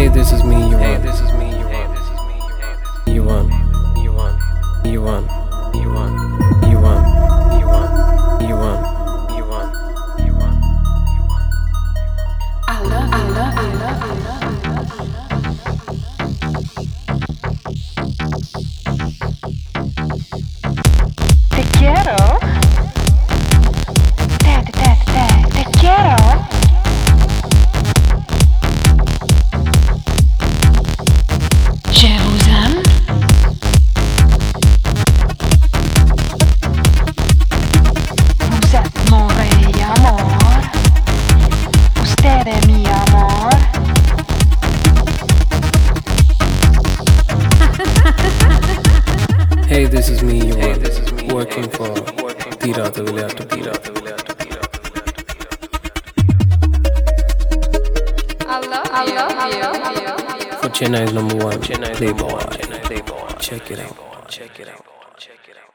this is me, you want. Hey, this is me, you want. You want. You want. You want. You want. You want. You want. You want. You want. You want. I love you. Te quiero. Te quiero. Je vous aime. Vous êtes mon rey amor. Usted es mi amor. Hey, this is me, you want. Working for Tira de Villato. I love you. For Chennai's #1 Playboy. Check it out.